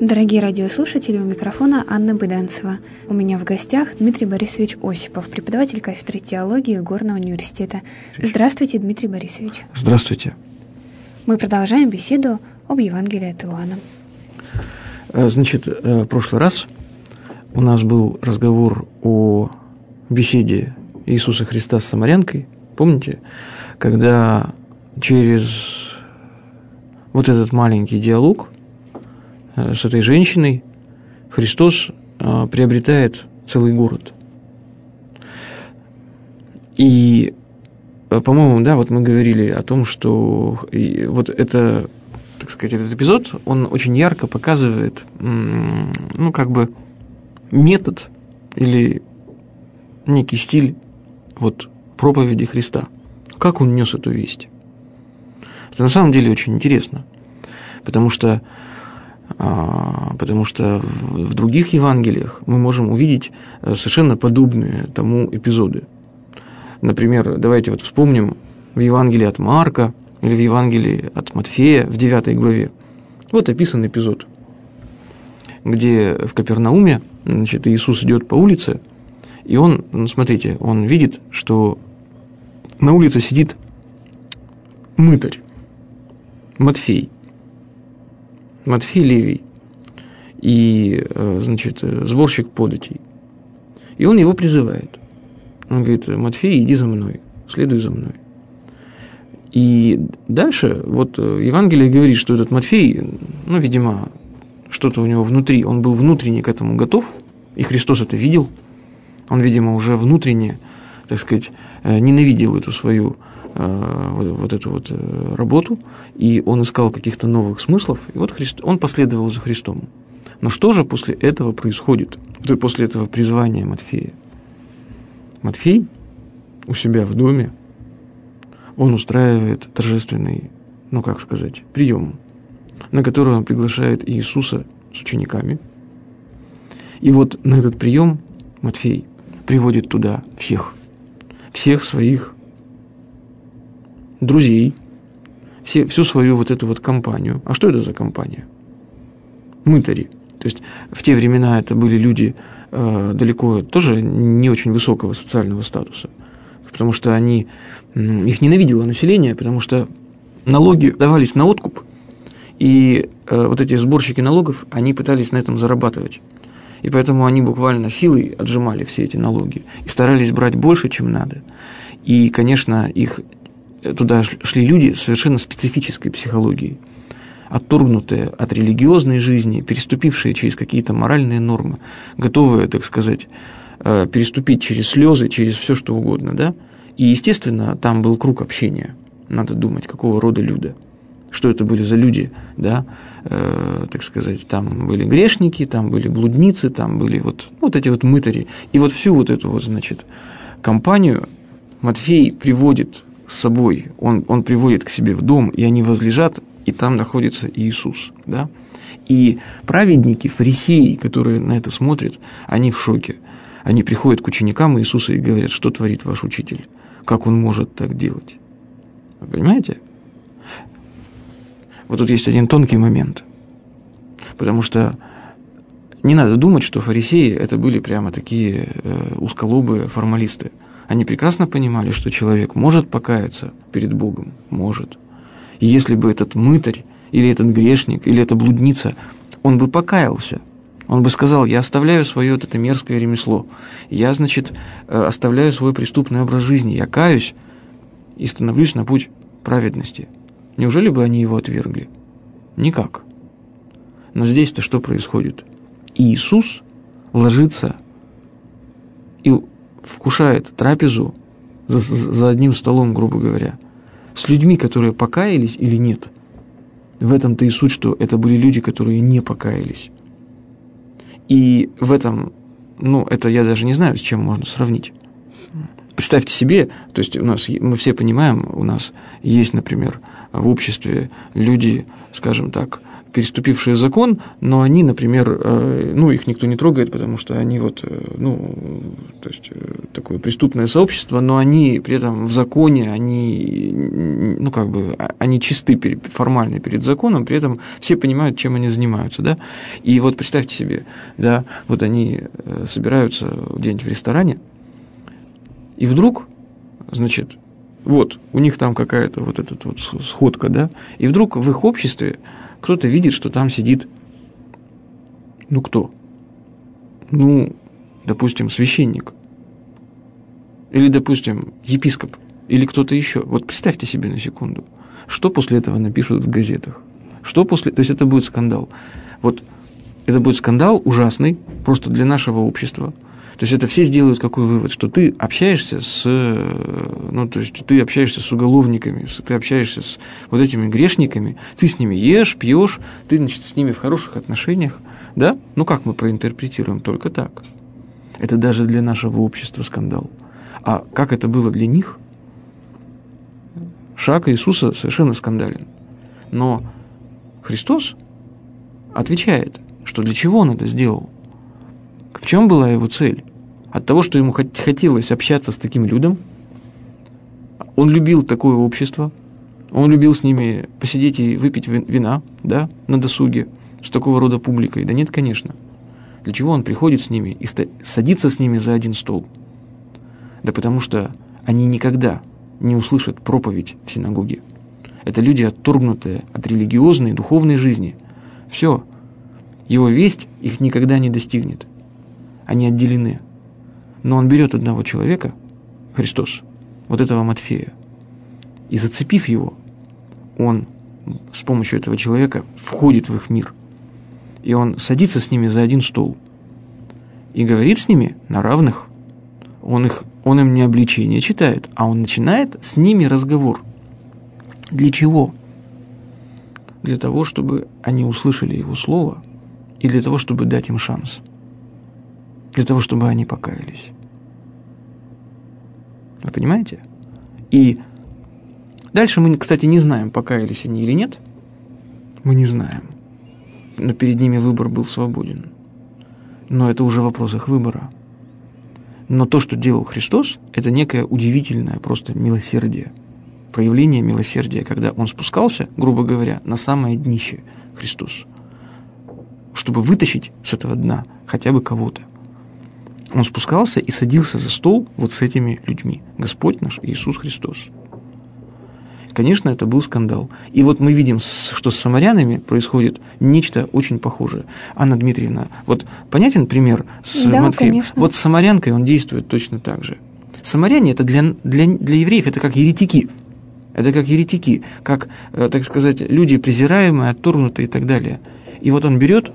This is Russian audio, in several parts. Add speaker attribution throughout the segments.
Speaker 1: Дорогие радиослушатели, у микрофона Анна Быданцева. У меня в гостях Дмитрий Борисович Осипов, преподаватель кафедры теологии Горного университета. Здравствуйте, Дмитрий Борисович.
Speaker 2: Здравствуйте.
Speaker 1: Мы продолжаем беседу об Евангелии от Иоанна.
Speaker 2: Значит, в прошлый раз у нас был разговор о беседе Иисуса Христа с самарянкой. Помните, когда через вот этот маленький диалог с этой женщиной Христос приобретает целый город. И, по-моему, да, вот мы говорили о том, что вот это, так сказать, этот эпизод, он очень ярко показывает, ну, как бы метод или некий стиль вот проповеди Христа. Как он нес эту весть? Это на самом деле очень интересно, потому что в других Евангелиях мы можем увидеть совершенно подобные тому эпизоды. Например, давайте вот вспомним в Евангелии от Марка или в Евангелии от Матфея в 9 главе. Вот описан эпизод, где в Капернауме, значит, Иисус идет по улице, и он, смотрите, он видит, что на улице сидит мытарь, Матфей Левий, и, значит, сборщик податей. И он его призывает. Он говорит: Матфей, иди за мной, следуй за мной. И дальше вот Евангелие говорит, что этот Матфей, ну, видимо, что-то у него внутри, он был внутренне к этому готов, и Христос это видел. Он, видимо, уже внутренне, так сказать, ненавидел эту свою вот эту вот работу, и он искал каких-то новых смыслов, и вот он последовал за Христом. Но что же после этого происходит, после этого призвания Матфея? Матфей у себя в доме, он устраивает торжественный, ну, как сказать, прием, на который он приглашает Иисуса с учениками. И вот на этот прием Матфей приводит туда всех своих друзей, всю свою вот эту вот компанию. А что это за компания? Мытари. То есть в те времена это были люди далеко тоже не очень высокого социального статуса, потому что их ненавидело население, потому что налоги давались на откуп, и вот эти сборщики налогов, они пытались на этом зарабатывать. И поэтому они буквально силой отжимали все эти налоги и старались брать больше, чем надо. И, конечно, туда шли люди с совершенно специфической психологией, отторгнутые от религиозной жизни, переступившие через какие-то моральные нормы, готовые, так сказать, переступить через слезы, через все что угодно, да? И, естественно, там был круг общения. Надо думать, какого рода люди. Что это были за люди, да? Так сказать, там были грешники, там были блудницы, там были вот эти вот мытари. И вот всю вот эту вот, значит, компанию Матфей приводит с собой, он приводит к себе в дом, и они возлежат, и там находится Иисус, да? И праведники, фарисеи, которые на это смотрят, они в шоке. Они приходят к ученикам Иисуса и говорят: что творит ваш учитель? Как он может так делать? Вы понимаете? Вот тут есть один тонкий момент, потому что не надо думать, что фарисеи это были прямо такие узколобые формалисты. Они прекрасно понимали, что человек может покаяться перед Богом, может. И если бы этот мытарь, или этот грешник, или эта блудница, он бы покаялся, он бы сказал: я оставляю свое вот это мерзкое ремесло, я, значит, оставляю свой преступный образ жизни, я каюсь и становлюсь на путь праведности. Неужели бы они его отвергли? Никак. Но здесь-то что происходит? Иисус ложится и вкушает трапезу за одним столом, грубо говоря, с людьми, которые покаялись или нет. В этом-то и суть, что это были люди, которые не покаялись. И в этом, это я даже не знаю, с чем можно сравнить. Представьте себе, то есть мы все понимаем, у нас есть, например, в обществе люди, скажем так, переступившие закон, но они, например, их никто не трогает, потому что они такое преступное сообщество, но они при этом в законе, они чисты формально перед законом, при этом все понимают, чем они занимаются, да. И вот представьте себе, да, вот они собираются где-нибудь в ресторане, и вдруг, значит, вот у них там какая-то вот эта вот сходка, да, и вдруг в их обществе кто-то видит, что там сидит, кто? Допустим, священник. Или, допустим, епископ. Или кто-то еще. Вот представьте себе на секунду, что после этого напишут в газетах. То есть это будет скандал. Вот это будет скандал ужасный просто для нашего общества. То есть это все сделают какой вывод, что ты общаешься с уголовниками, ты общаешься с вот этими грешниками, ты с ними ешь, пьешь, ты, значит, с ними в хороших отношениях, да? Как мы проинтерпретируем? Только так. Это даже для нашего общества скандал. А как это было для них? Шаг Иисуса совершенно скандален. Но Христос отвечает, что для чего Он это сделал? В чем была его цель? От того, что ему хотелось общаться с таким людом, он любил такое общество, он любил с ними посидеть и выпить вина, да, на досуге, с такого рода публикой. Да нет, конечно. Для чего он приходит с ними и садится с ними за один стол? Да потому что они никогда не услышат проповедь в синагоге. Это люди, отторгнутые от религиозной и духовной жизни. Все. Его весть их никогда не достигнет. Они отделены. Но он берет одного человека, Христос, вот этого Матфея, и зацепив его, он с помощью этого человека входит в их мир. И он садится с ними за один стол и говорит с ними на равных. Он им не обличение читает, а он начинает с ними разговор. Для чего? Для того, чтобы они услышали его слово, и для того, чтобы дать им шанс. Для того, чтобы они покаялись. Вы понимаете? И дальше мы, кстати, не знаем, покаялись они или нет. Мы не знаем. Но перед ними выбор был свободен. Но это уже вопрос их выбора. Но то, что делал Христос, это некое удивительное просто милосердие. Проявление милосердия, когда Он спускался, грубо говоря, на самое днище, Христос, чтобы вытащить с этого дна хотя бы кого-то. Он спускался и садился за стол вот с этими людьми. Господь наш Иисус Христос. Конечно, это был скандал. И вот мы видим, что с самарянами происходит нечто очень похожее. Анна Дмитриевна, вот понятен пример с Матфеем?
Speaker 1: Конечно.
Speaker 2: Вот с самарянкой он действует точно так же. Самаряне – это для евреев это как еретики. Это как еретики, как, так сказать, люди презираемые, отторгнутые и так далее. И вот он берет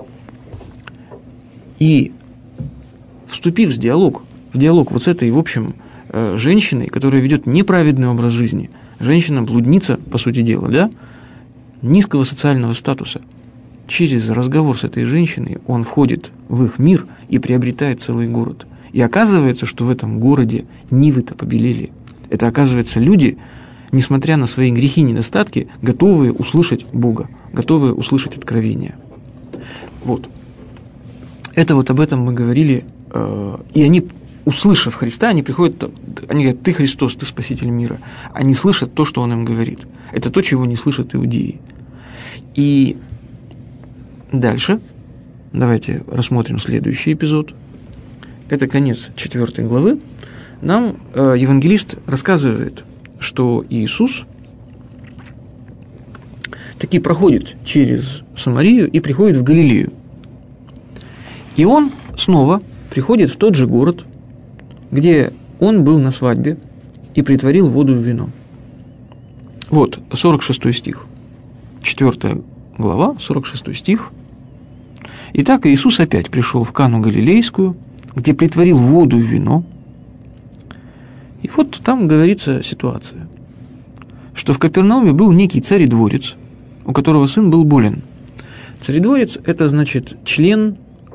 Speaker 2: и, вступив в диалог вот с этой, в общем, женщиной, которая ведет неправедный образ жизни, женщина-блудница, по сути дела, да, низкого социального статуса, через разговор с этой женщиной он входит в их мир и приобретает целый город. И оказывается, что в этом городе нивы-то побелели. Это, оказывается, люди, несмотря на свои грехи и недостатки, готовые услышать Бога, готовые услышать откровение. Вот. Это вот об этом мы говорили, и они, услышав Христа, они приходят, они говорят: «Ты Христос, ты Спаситель мира». Они слышат то, что Он им говорит. Это то, чего не слышат иудеи. И дальше давайте рассмотрим следующий эпизод. Это конец 4 главы. Нам евангелист рассказывает, что Иисус таки проходит через Самарию и приходит в Галилею. И он снова приходит в тот же город, где он был на свадьбе и притворил воду в вино. Вот, 46 стих. 4 глава, 46 стих. «Итак, Иисус опять пришел в Кану Галилейскую, где притворил воду в вино». И вот там говорится ситуация, что в Капернауме был некий царедворец, у которого сын был болен. Царедворец – это, значит, член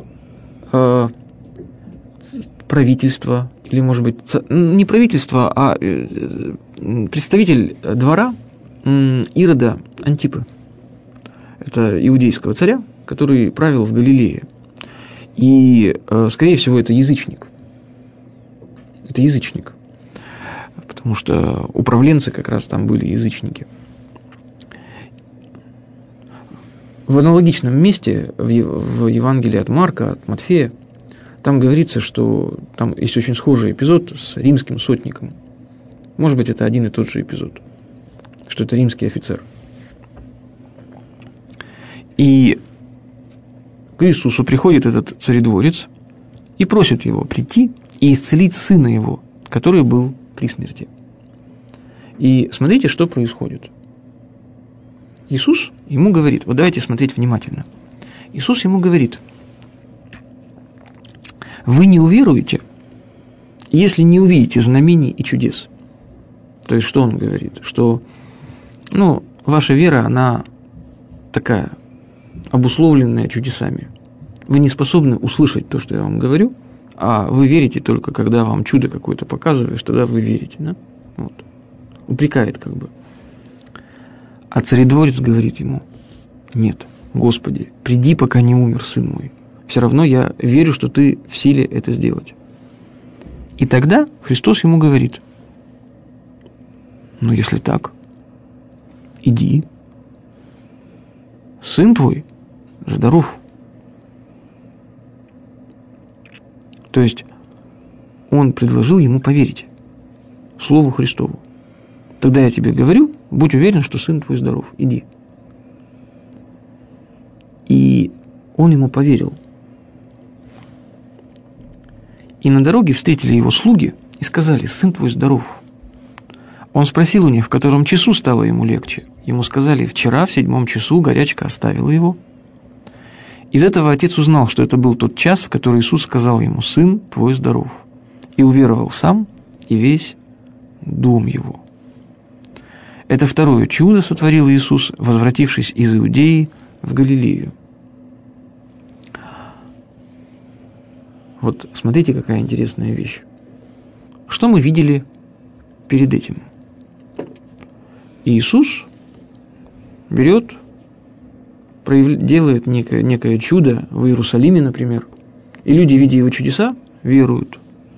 Speaker 2: правительства, или, может быть, не правительства, а представитель двора Ирода Антипы. Это иудейского царя, который правил в Галилее. И, скорее всего, это язычник. Это язычник. Потому что управленцы как раз там были язычники. В аналогичном месте, в Евангелии от Марка, от Матфея, там говорится, что там есть очень схожий эпизод с римским сотником. Может быть, это один и тот же эпизод, что это римский офицер. И к Иисусу приходит этот царедворец и просит его прийти и исцелить сына его, который был при смерти. И смотрите, что происходит. Иисус ему говорит, вот давайте смотреть внимательно. Иисус ему говорит: вы не уверуете, если не увидите знамений и чудес. То есть, что он говорит? Что, ваша вера, она такая, обусловленная чудесами. Вы не способны услышать то, что я вам говорю, а вы верите только, когда вам чудо какое-то показываешь, тогда вы верите, да? Вот. Упрекает как бы. А царедворец говорит ему: нет, Господи, приди, пока не умер сын мой. Все равно я верю, что ты в силе это сделать. И тогда Христос ему говорит: если так, иди, сын твой здоров. То есть он предложил ему поверить Слову Христову. Тогда я тебе говорю, будь уверен, что сын твой здоров, иди. И он ему поверил. И на дороге встретили его слуги и сказали: сын твой здоров. Он спросил у них, в котором часу стало ему легче. Ему сказали: вчера в 7 часу горячка оставила его. Из этого отец узнал, что это был тот час, в который Иисус сказал ему: сын твой здоров. И уверовал сам и весь дом его. Это второе чудо сотворил Иисус, возвратившись из Иудеи в Галилею. Вот смотрите, какая интересная вещь. Что мы видели перед этим? Иисус берет, делает некое чудо в Иерусалиме, например, и люди, видя его чудеса, веруют.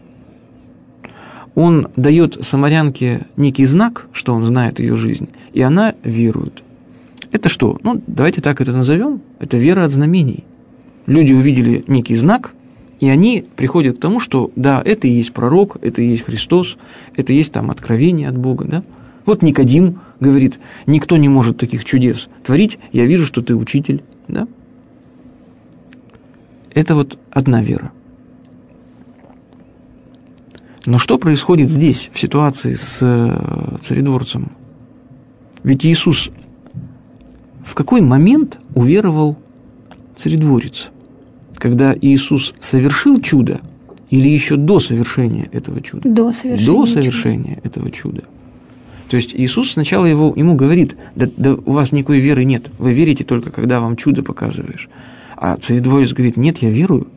Speaker 2: Он дает самарянке некий знак, что он знает ее жизнь, и она верует. Это что? Давайте так это назовем. Это вера от знамений. Люди увидели некий знак, и они приходят к тому, что да, это и есть пророк, это и есть Христос, это и есть там откровение от Бога, да? Вот Никодим говорит: никто не может таких чудес творить, я вижу, что ты учитель, да? Это вот одна вера. Но что происходит здесь, в ситуации с царедворцем? Ведь Иисус в какой момент уверовал царедворец? Когда Иисус совершил чудо или еще до совершения этого чуда?
Speaker 1: До совершения
Speaker 2: этого чуда. То есть Иисус сначала ему говорит: да у вас никакой веры нет, вы верите только, когда вам чудо показываешь. А царедворец говорит: нет, я верую.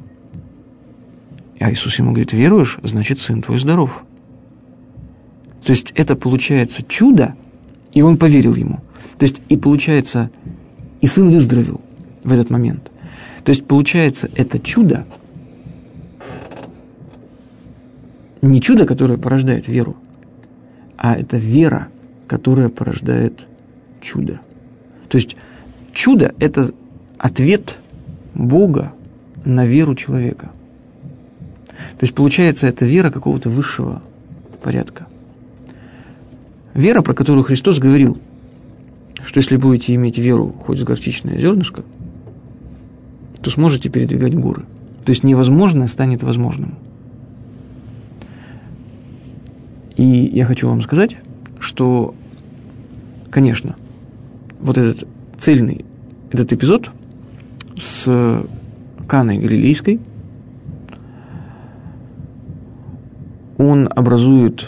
Speaker 2: А Иисус ему говорит: веруешь, значит, сын твой здоров. То есть это получается чудо, и он поверил ему. То есть и получается, и сын выздоровел в этот момент. То есть получается, это чудо, не чудо, которое порождает веру, а это вера, которая порождает чудо. То есть чудо – это ответ Бога на веру человека. То есть получается, это вера какого-то высшего порядка. Вера, про которую Христос говорил, что если будете иметь веру хоть с горчичное зернышко, то сможете передвигать горы. То есть невозможное станет возможным. И я хочу вам сказать, что, конечно, вот этот цельный, этот эпизод с Каной Галилейской, он образует,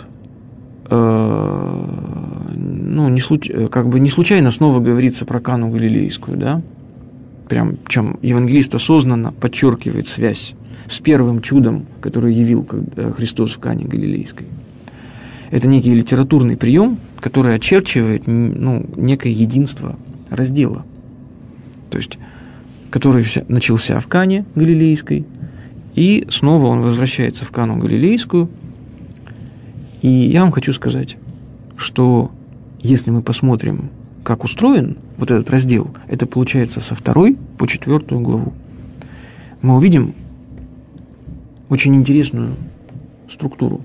Speaker 2: не случайно снова говорится про Кану Галилейскую, да? Прям, чем евангелист осознанно подчеркивает связь с первым чудом, которое явил Христос в Кане Галилейской. Это некий литературный прием, который очерчивает некое единство раздела. то есть, который начался в Кане Галилейской, и снова он возвращается в Кану Галилейскую. И я вам хочу сказать, что если мы посмотрим, как устроен вот этот раздел, это получается со 2 по 4 главу, мы увидим очень интересную структуру.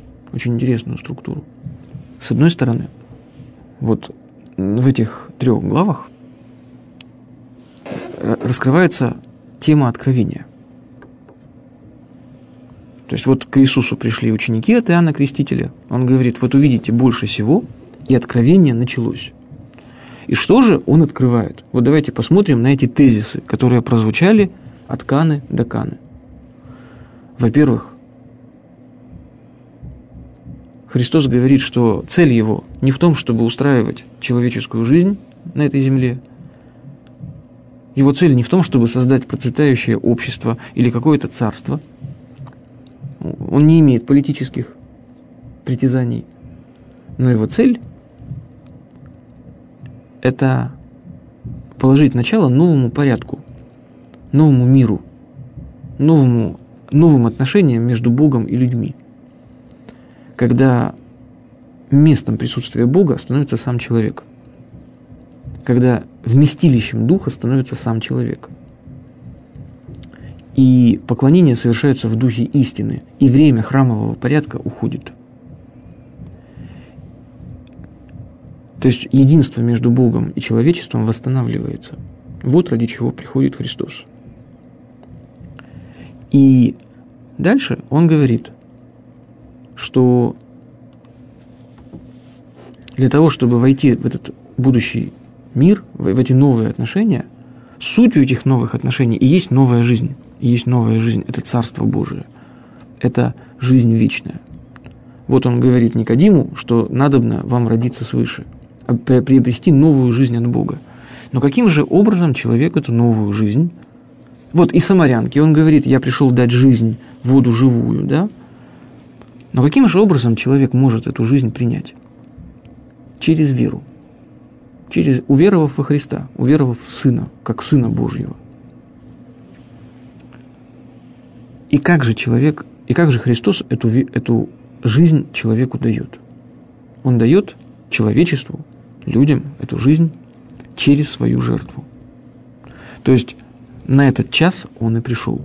Speaker 2: С одной стороны, вот в этих 3 главах раскрывается тема откровения. То есть вот к Иисусу пришли ученики от Иоанна Крестителя. Он говорит, вот увидите больше всего, и откровение началось. И что же он открывает? Вот давайте посмотрим на эти тезисы, которые прозвучали от Каны до Каны. Во-первых, Христос говорит, что цель его не в том, чтобы устраивать человеческую жизнь на этой земле. Его цель не в том, чтобы создать процветающее общество или какое-то царство. Он не имеет политических притязаний. Но его цель – это положить начало новому порядку, новому миру, новым отношениям между Богом и людьми. Когда местом присутствия Бога становится сам человек. Когда вместилищем Духа становится сам человек. И поклонение совершается в духе истины, и время храмового порядка уходит. То есть единство между Богом и человечеством восстанавливается. Вот ради чего приходит Христос. И дальше он говорит, что для того, чтобы войти в этот будущий мир, в эти новые отношения, сутью этих новых отношений и есть новая жизнь. И есть новая жизнь – это Царство Божие. Это жизнь вечная. Вот он говорит Никодиму, что надобно вам родиться свыше, приобрести новую жизнь от Бога. Но каким же образом человек эту новую жизнь? Вот и самарянке он говорит, я пришел дать жизнь, воду живую, да? Но каким же образом человек может эту жизнь принять? Через веру. Уверовав во Христа, уверовав в Сына, как Сына Божьего. И как же Христос эту жизнь человеку дает? Он дает человечеству, людям эту жизнь через свою жертву. То есть на этот час он и пришел.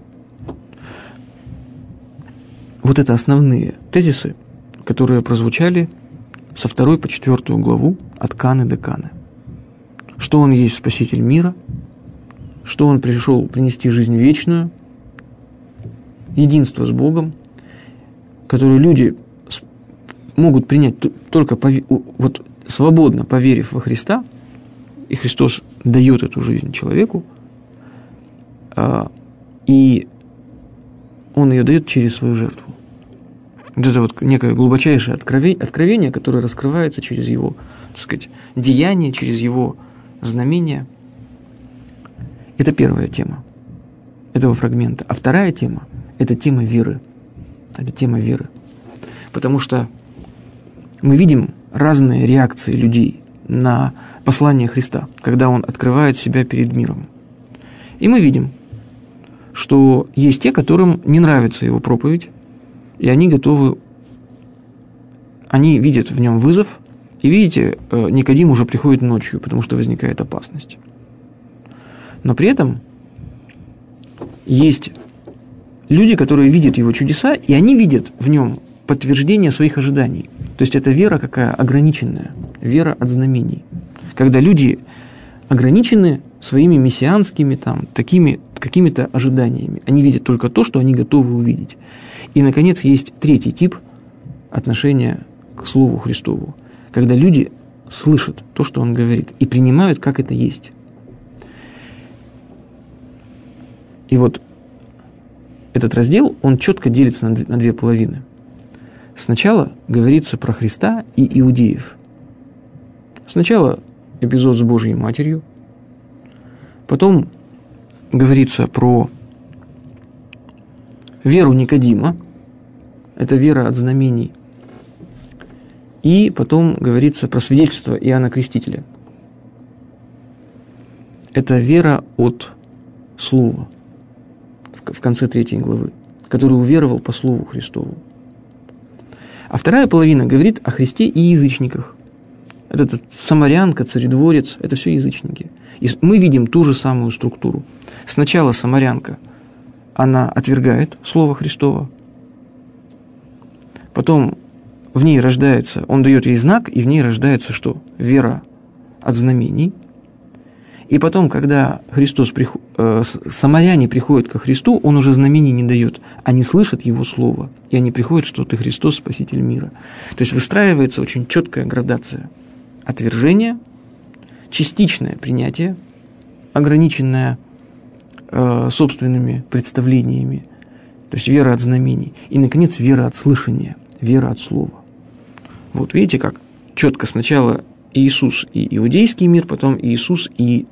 Speaker 2: Вот это основные тезисы, которые прозвучали со 2 по 4 главу от Каны до Каны. Что он есть Спаситель мира, что он пришел принести жизнь вечную, единство с Богом, которое люди могут принять только свободно поверив во Христа, и Христос дает эту жизнь человеку, и Он ее дает через свою жертву. Вот это вот некое глубочайшее откровение, которое раскрывается через Его, так сказать, деяние, через Его знамения. Это первая тема этого фрагмента. А вторая тема – это тема веры. Потому что мы видим разные реакции людей на послание Христа, когда Он открывает себя перед миром. И мы видим, что есть те, которым не нравится Его проповедь, и они видят в нем вызов, и видите, Никодим уже приходит ночью, потому что возникает опасность. Но при этом есть люди, которые видят его чудеса, и они видят в нем подтверждение своих ожиданий. То есть это вера какая ограниченная, вера от знамений. Когда люди ограничены своими мессианскими какими-то ожиданиями. Они видят только то, что они готовы увидеть. И, наконец, есть третий тип отношения к Слову Христову, когда люди слышат то, что Он говорит, и принимают, как это есть. И вот этот раздел, он четко делится на две половины. Сначала говорится про Христа и иудеев. Сначала эпизод с Божьей Матерью, потом говорится про веру Никодима, это вера от знамений, и потом говорится про свидетельство Иоанна Крестителя. это вера от Слова в конце 3 главы, который уверовал по Слову Христову. А вторая половина говорит о Христе и язычниках. Это самарянка, царедворец, это все язычники. И мы видим ту же самую структуру. Сначала самарянка, она отвергает Слово Христово, потом в ней рождается, он дает ей знак, и в ней рождается что? Вера от знамений. И потом, когда самаряне приходят ко Христу, он уже знамений не дает. Они слышат Его Слово, и они приходят, что Ты Христос, Спаситель мира. То есть выстраивается очень четкая градация. Отвержение, частичное принятие, ограниченное собственными представлениями, то есть вера от знамений. И, наконец, вера от слышания, вера от Слова. Вот видите, как четко сначала Иисус и иудейский мир, потом Иисус и,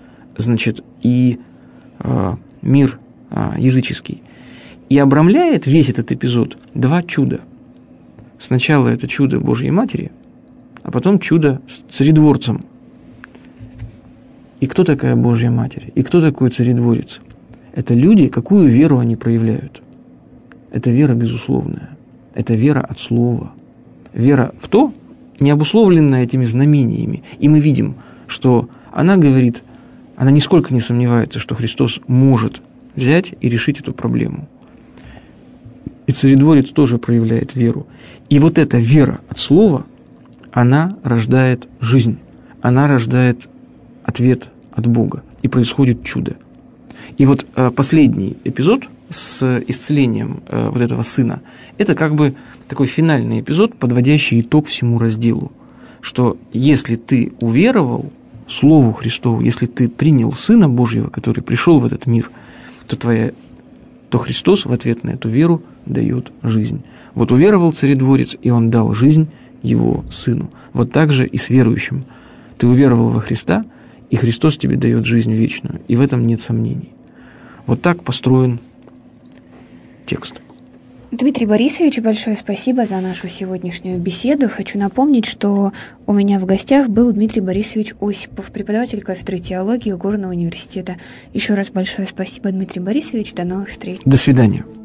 Speaker 2: мир языческий. И обрамляет весь этот эпизод 2 чуда. Сначала это чудо Божьей Матери, а потом чудо с царедворцем. И кто такая Божья Матерь? И кто такой царедворец? Это люди, какую веру они проявляют? Это вера безусловная. Это вера от Слова. Вера в то, не обусловленная этими знамениями. И мы видим, что она говорит, она нисколько не сомневается, что Христос может взять и решить эту проблему. И царедворец тоже проявляет веру. И вот эта вера от Слова, она рождает жизнь, она рождает ответ от Бога, и происходит чудо. И вот последний эпизод с исцелением вот этого сына, это как бы такой финальный эпизод, подводящий итог всему разделу, что если ты уверовал Слову Христову, если ты принял Сына Божьего, который пришел в этот мир, то Христос в ответ на эту веру дает жизнь. Вот уверовал царедворец, и он дал жизнь его сыну. Вот так же и с верующим. Ты уверовал во Христа, и Христос тебе дает жизнь вечную. И в этом нет сомнений. Вот так построен текст.
Speaker 1: Дмитрий Борисович, большое спасибо за нашу сегодняшнюю беседу. Хочу напомнить, что у меня в гостях был Дмитрий Борисович Осипов, преподаватель кафедры теологии Горного университета. Еще раз большое спасибо, Дмитрий Борисович. До новых встреч.
Speaker 2: До свидания.